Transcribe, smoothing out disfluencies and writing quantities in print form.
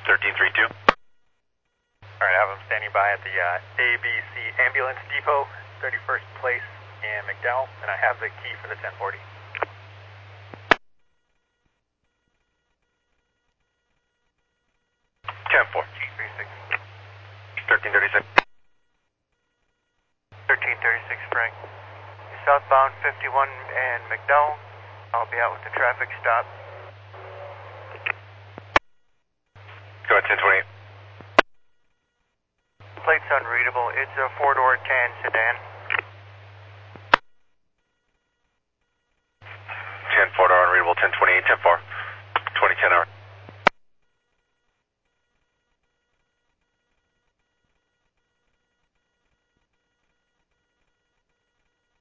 1332. Alright, I have them standing by at the ABC Ambulance Depot, 31st Place in McDowell, and I have the key for the 1040. 10-4. 1336. 1336, Frank. Southbound 51 and McDowell. I'll be out with the traffic stop. Go ahead, 1028. Plate's unreadable. It's a four-door tan sedan. 10-4 unreadable, 1028, 10-4. 2010 hour.